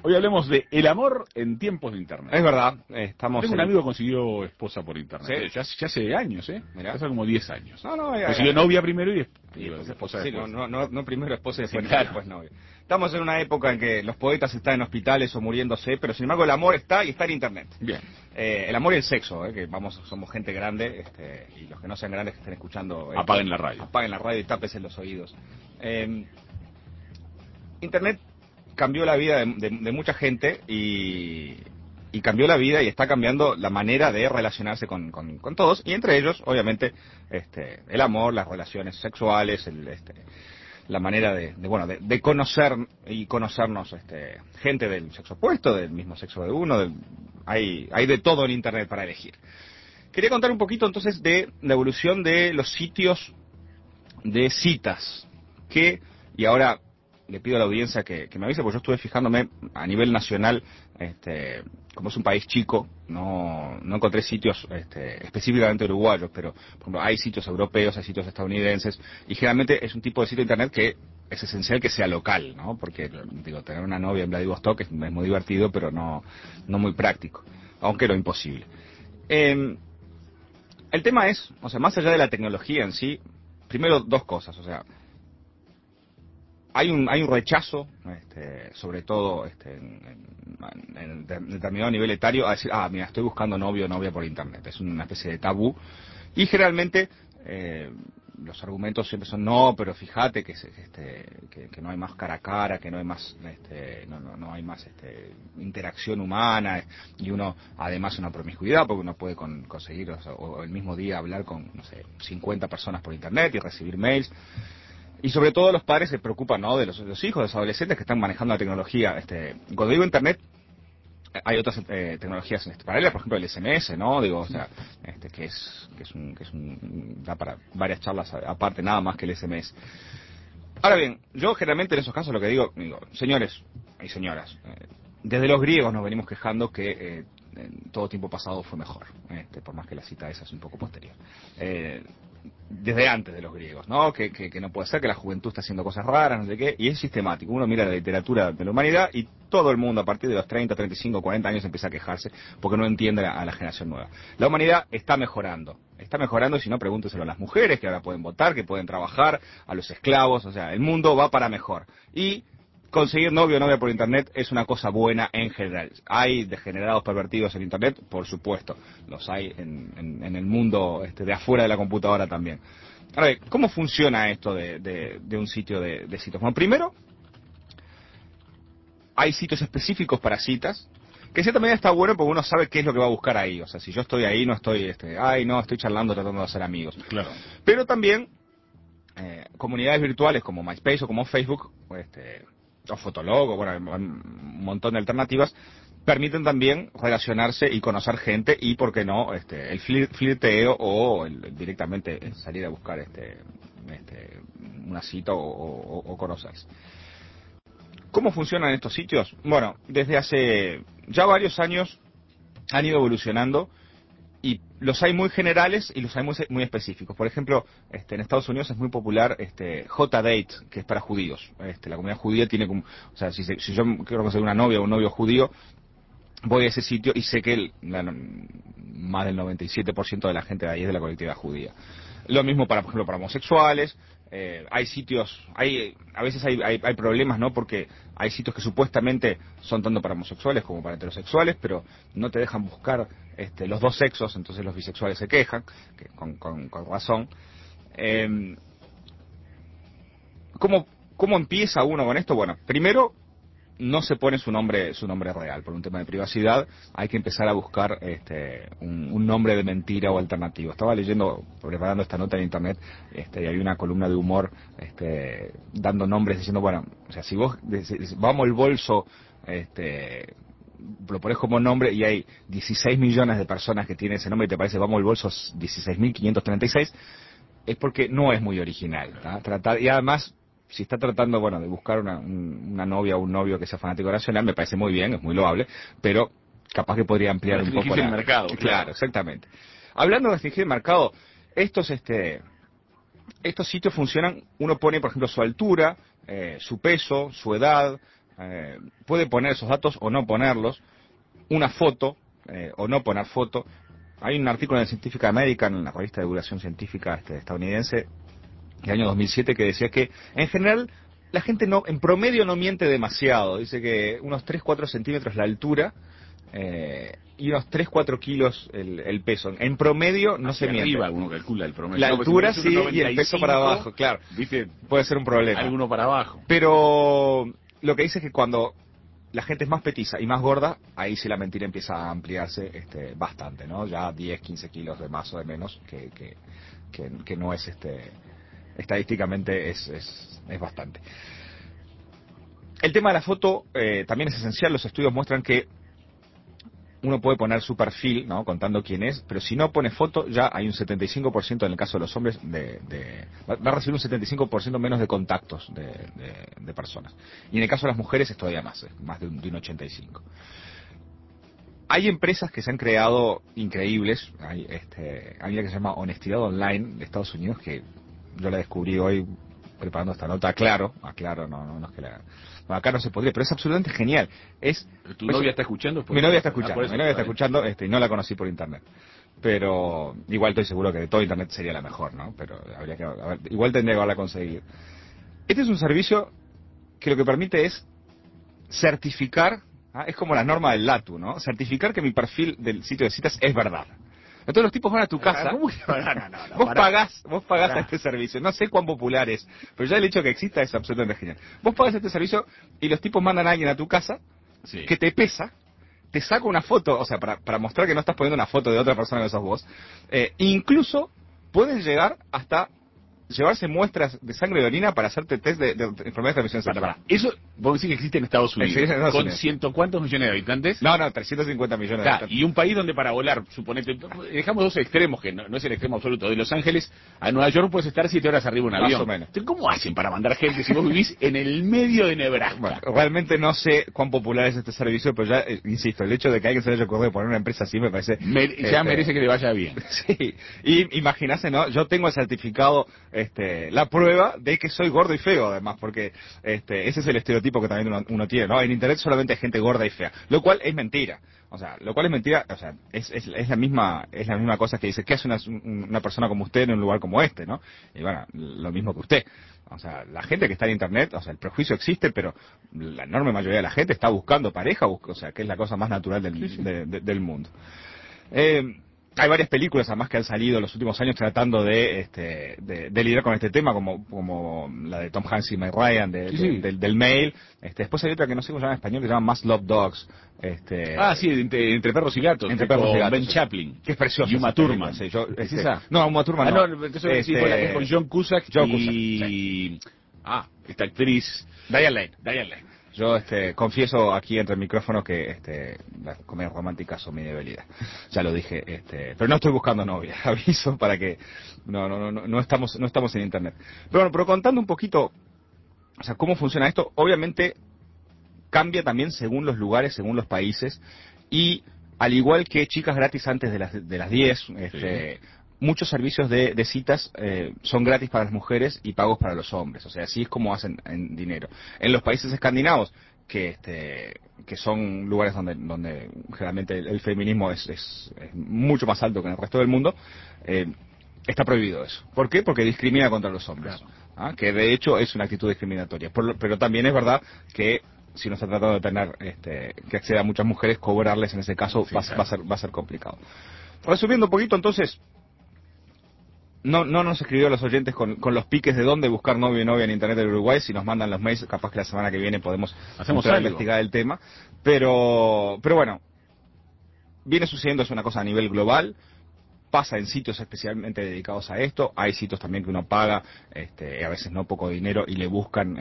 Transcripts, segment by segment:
Hoy hablemos de el amor en tiempos de internet. Es verdad, estamos Tengo un amigo que consiguió esposa por internet. ¿Sí? Ya hace años, Mirá. hace como 10 años. No, Consiguió novia primero y después esposa sí, después. no primero esposa y Sí, después, claro. después novia. Estamos en una época en que los poetas están en hospitales o muriéndose, pero sin embargo el amor está y está en internet. Bien. El amor y el sexo, que somos gente grande, y los que no sean grandes que estén escuchando... Apaguen la radio. Apaguen la radio y tápese los oídos. Internet cambió la vida de mucha gente y cambió la vida y está cambiando la manera de relacionarse con todos, y entre ellos, obviamente, el amor, las relaciones sexuales, la manera de conocer y conocernos, gente del sexo opuesto, del mismo sexo de uno, hay de todo en Internet para elegir. Quería contar un poquito entonces de la evolución de los sitios de citas, y ahora le pido a la audiencia que me avise, porque yo estuve fijándome a nivel nacional, como es un país chico, no encontré sitios específicamente uruguayos, pero por ejemplo hay sitios europeos, hay sitios estadounidenses, y generalmente es un tipo de sitio de internet que es esencial que sea local, ¿no? Porque digo, tener una novia en Vladivostok es muy divertido, pero no muy práctico, aunque no imposible. El tema es, o sea, más allá de la tecnología en sí, primero dos cosas, o sea, hay un rechazo, sobre todo en determinado nivel etario, a decir, mira, estoy buscando novio o novia por internet. Es una especie de tabú. Y generalmente los argumentos siempre son, no, pero fíjate que no hay más cara a cara, que no hay más no hay más interacción humana, y uno además una promiscuidad, porque uno puede conseguir o el mismo día hablar con, no sé, 50 personas por internet y recibir mails. Y sobre todo los padres se preocupan, ¿no?, de los hijos, de los adolescentes que están manejando la tecnología. Cuando digo internet, hay otras tecnologías paralelas, por ejemplo el SMS, ¿no? Digo, o sea, que da para varias charlas aparte, nada más que el SMS. Ahora bien, yo generalmente en esos casos lo que digo, señores y señoras, desde los griegos nos venimos quejando que en todo tiempo pasado fue mejor, por más que la cita esa es un poco posterior. Desde antes de los griegos, ¿no? Que no puede ser, que la juventud está haciendo cosas raras, no sé qué, y es sistemático. Uno mira la literatura de la humanidad y todo el mundo a partir de los 30, 35, 40 años empieza a quejarse porque no entiende a la generación nueva. La humanidad está mejorando, y si no, pregúnteselo a las mujeres que ahora pueden votar, que pueden trabajar, a los esclavos, o sea, el mundo va para mejor. Y conseguir novio o novia por internet es una cosa buena en general. ¿Hay degenerados pervertidos en internet? Por supuesto. Los hay en el mundo de afuera de la computadora también. Ahora, ¿cómo funciona esto de un sitio de citas? Bueno, primero, hay sitios específicos para citas, que en cierta medida está bueno porque uno sabe qué es lo que va a buscar ahí. O sea, si yo estoy ahí, no estoy, estoy charlando, tratando de hacer amigos. Claro. Pero también, comunidades virtuales como MySpace o como Facebook, o Fotolog, o bueno, un montón de alternativas, permiten también relacionarse y conocer gente, y por qué no, el flirteo o directamente salir a buscar una cita o conocerse. ¿Cómo funcionan estos sitios? Bueno, desde hace ya varios años han ido evolucionando, y los hay muy generales y los hay muy específicos. Por ejemplo, en Estados Unidos es muy popular J-Date, que es para judíos. La comunidad judía tiene como, o sea, si yo quiero conseguir una novia o un novio judío, voy a ese sitio y sé que más del 97% de la gente de ahí es de la colectividad judía. Lo mismo para, por ejemplo, para homosexuales. Hay sitios, a veces hay problemas, ¿no? Porque hay sitios que supuestamente son tanto para homosexuales como para heterosexuales, pero no te dejan buscar los dos sexos, entonces los bisexuales se quejan, con razón. ¿Cómo empieza uno con esto? Bueno, primero, no se pone su nombre real por un tema de privacidad. Hay que empezar a buscar un nombre de mentira o alternativo. Estaba preparando esta nota en internet, y hay una columna de humor dando nombres, diciendo, bueno, o sea, si vos vamos el bolso, lo pones como nombre y hay 16 millones de personas que tienen ese nombre y te parece vamos el bolso 16.536, es porque no es muy original, ¿tá? Y además, si está tratando, bueno, de buscar una novia o un novio que sea fanático nacional, me parece muy bien, es muy loable, pero capaz que podría ampliar un poco el mercado. Claro, exactamente. Hablando de restringir el mercado, estos sitios funcionan, uno pone, por ejemplo, su altura, su peso, su edad, puede poner esos datos o no ponerlos, una foto o no poner foto. Hay un artículo en el Scientific American, en la revista de divulgación científica estadounidense, del año 2007, que decía que en general la gente no, en promedio no miente demasiado. Dice que unos 3-4 centímetros la altura y unos 3-4 kilos el peso. En promedio no Hacia se miente. arriba uno calcula el promedio. La No, pues altura si sí me dice y el peso para abajo, claro. ¿Viste? Puede ser un problema. Alguno para abajo. Pero lo que dice es que cuando la gente es más petiza y más gorda, ahí sí la mentira empieza a ampliarse bastante, ¿no? Ya 10-15 kilos de más o de menos, que no es estadísticamente es bastante. El tema de la foto también es esencial. Los estudios muestran que uno puede poner su perfil, ¿no? Contando quién es, pero si no pone foto, ya hay un 75% en el caso de los hombres va a recibir un 75% menos de contactos de personas. Y en el caso de las mujeres es todavía más, es más de un 85%. Hay empresas que se han creado increíbles. Hay una que se llama Honestidad Online de Estados Unidos, que yo la descubrí hoy preparando esta nota. Aclaro, no es que la... Bueno, acá no se podría, pero es absolutamente genial. ¿Tu novia está escuchando? Mi novia está escuchando, y no la conocí por internet. Pero igual estoy seguro que de todo internet sería la mejor, ¿no? Pero habría que, igual tendría que haberla conseguido. Este es un servicio que lo que permite es certificar, es como la norma del LATU, ¿no? Certificar que mi perfil del sitio de citas es verdad. Entonces los tipos van a tu casa. No, Vos pagás a este servicio. No sé cuán popular es, pero ya el hecho que exista es absolutamente genial. Vos pagás este servicio y los tipos mandan a alguien a tu casa que te pesa, te saca una foto, o sea, para mostrar que no estás poniendo una foto de otra persona que sos vos. Incluso pueden llegar hasta llevarse muestras de sangre y de orina para hacerte test de enfermedades de transmisión sexual. Eso, vos decís que existe en Estados Unidos. Existe en Estados ¿Con Unidos. ciento cuántos millones de habitantes? No, 350 millones de habitantes. Y un país donde para volar, suponete, dejamos dos extremos, que no es el extremo absoluto. De Los Ángeles a Nueva York puedes estar 7 horas arriba de un avión. Más o menos. Entonces, ¿cómo hacen para mandar gente si vos vivís en el medio de Nebraska? Bueno, realmente no sé cuán popular es este servicio, pero ya, insisto, el hecho de que alguien se le haya ocurrido poner una empresa así me parece... Ya merece que le vaya bien. Sí, y imagínate, ¿no? Yo tengo el certificado, la prueba de que soy gordo y feo, además, porque ese es el estereotipo que también uno tiene, ¿no? En internet solamente hay gente gorda y fea, lo cual es mentira. O sea, es la misma cosa que dice, ¿qué hace una persona como usted en un lugar como este, ¿no? Y bueno, lo mismo que usted. O sea, la gente que está en internet, o sea, el prejuicio existe, pero la enorme mayoría de la gente está buscando pareja, o sea, que es la cosa más natural del mundo. Hay varias películas además que han salido en los últimos años tratando de lidiar con este tema, como la de Tom Hanks y Meg Ryan del mail. Después hay otra que no sé cómo se llama en español, que se llama Must Love Dogs. Sí, entre perros y gatos. Entre perros y gatos. Ben Chaplin. Que es precioso. Y Uma Thurman. Sí, ¿Es esa? No, Uma Thurman no. Entonces fue la que es con John Cusack y... esta actriz... Diane Lane. Yo confieso aquí entre el micrófono que las comedias románticas son mi debilidad. Ya lo dije, pero no estoy buscando novia, aviso para que no estamos en internet. Pero contando un poquito, o sea, cómo funciona esto, obviamente cambia también según los lugares, según los países, y al igual que chicas gratis antes de las 10, muchos servicios de citas son gratis para las mujeres y pagos para los hombres. O sea, así es como hacen en dinero. En los países escandinavos, que son lugares donde generalmente el feminismo es mucho más alto que en el resto del mundo, está prohibido eso. ¿Por qué? Porque discrimina contra los hombres. Claro. Que de hecho es una actitud discriminatoria. Pero también es verdad que si uno está tratando de tener que acceda a muchas mujeres, cobrarles en ese caso va a ser complicado. Resumiendo un poquito, entonces, no nos escribió a los oyentes con los piques de dónde buscar novio y novia en internet del Uruguay. Si nos mandan los mails, capaz que la semana que viene podemos investigar el tema. Pero bueno, viene sucediendo, es una cosa a nivel global. Pasa en sitios especialmente dedicados a esto. Hay sitios también que uno paga, a veces no poco dinero, y le buscan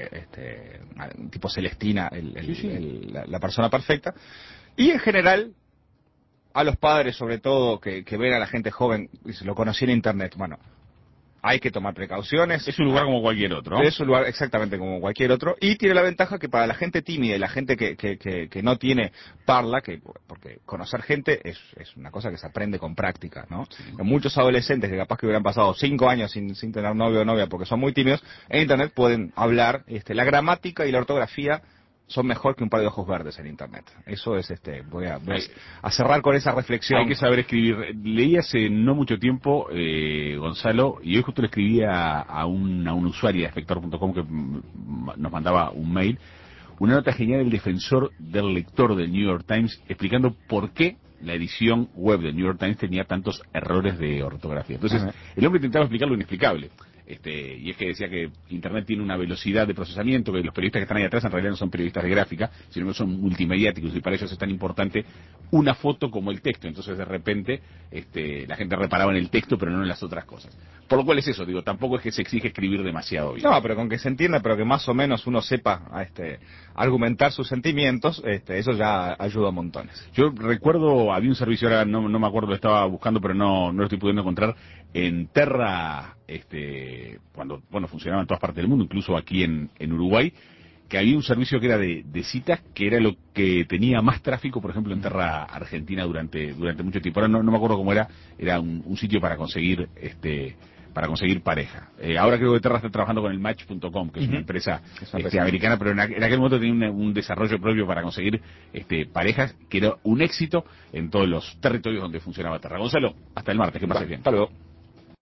tipo Celestina, la persona perfecta. Y en general, a los padres sobre todo, que ven a la gente joven, y se lo conocí en internet, bueno, hay que tomar precauciones. Es un lugar como cualquier otro, ¿no? Es un lugar exactamente como cualquier otro, y tiene la ventaja que para la gente tímida y la gente que no tiene parla, porque conocer gente es una cosa que se aprende con práctica, ¿no? Sí. Muchos adolescentes que capaz que hubieran pasado 5 años sin tener novio o novia porque son muy tímidos, en internet pueden hablar, la gramática y la ortografía son mejor que un par de ojos verdes en internet. Eso es, voy a cerrar con esa reflexión. Hay que saber escribir. Leí hace no mucho tiempo, Gonzalo, y hoy justo le escribí a una usuaria de Espector.com que nos mandaba un mail, una nota genial del defensor del lector del New York Times explicando por qué la edición web del New York Times tenía tantos errores de ortografía. Entonces, el hombre intentaba explicar lo inexplicable. Y es que decía que Internet tiene una velocidad de procesamiento, que los periodistas que están ahí atrás en realidad no son periodistas de gráfica, sino que son multimediáticos, y para ellos es tan importante una foto como el texto. Entonces, de repente, la gente reparaba en el texto, pero no en las otras cosas. Por lo cual es eso, digo, tampoco es que se exige escribir demasiado bien. No, pero con que se entienda, pero que más o menos uno sepa argumentar sus sentimientos, eso ya ayuda a montones. Yo recuerdo, había un servicio, ahora no me acuerdo, lo estaba buscando, pero no lo estoy pudiendo encontrar, en Terra, cuando funcionaba en todas partes del mundo, incluso aquí en Uruguay, que había un servicio que era de citas, que era lo que tenía más tráfico, por ejemplo, en Terra Argentina durante mucho tiempo. Ahora no me acuerdo cómo era un sitio para conseguir pareja. Ahora creo que Terra está trabajando con el Match.com, que es una empresa americana, pero en aquel momento tenía un desarrollo propio para conseguir parejas, que era un éxito en todos los territorios donde funcionaba Terra. Gonzalo, hasta el martes, que pases bien. Hasta luego.